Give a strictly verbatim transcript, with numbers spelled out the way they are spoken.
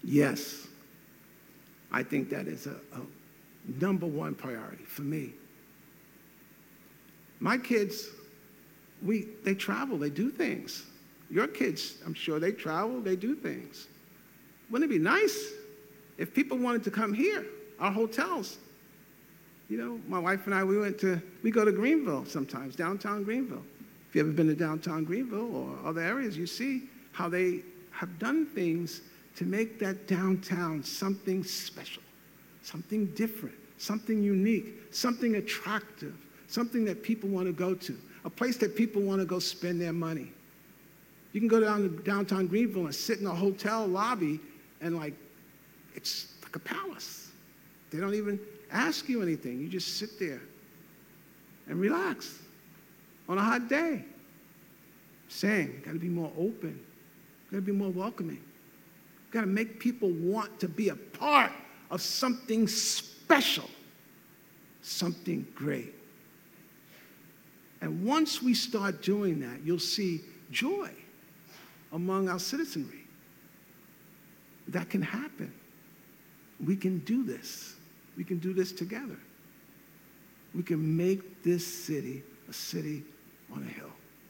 Yes, I think that is a, a number one priority for me. My kids, we, they travel, they do things. Your kids, I'm sure they travel, they do things. Wouldn't it be nice if people wanted to come here, our hotels? You know, my wife and I, we went to, we go to Greenville sometimes, downtown Greenville. If you've ever been to downtown Greenville or other areas, you see how they have done things to make that downtown something special, something different, something unique, something attractive, something that people want to go to, a place that people want to go spend their money. You can go down to downtown Greenville and sit in a hotel lobby and like, it's like a palace. They don't even ask you anything. You just sit there and relax on a hot day. Saying, you got to be more open. You got to be more welcoming. You got to make people want to be a part of something special, something great. And once we start doing that, you'll see joy among our citizenry. That can happen. We can do this. We can do this together. We can make this city a city on a hill.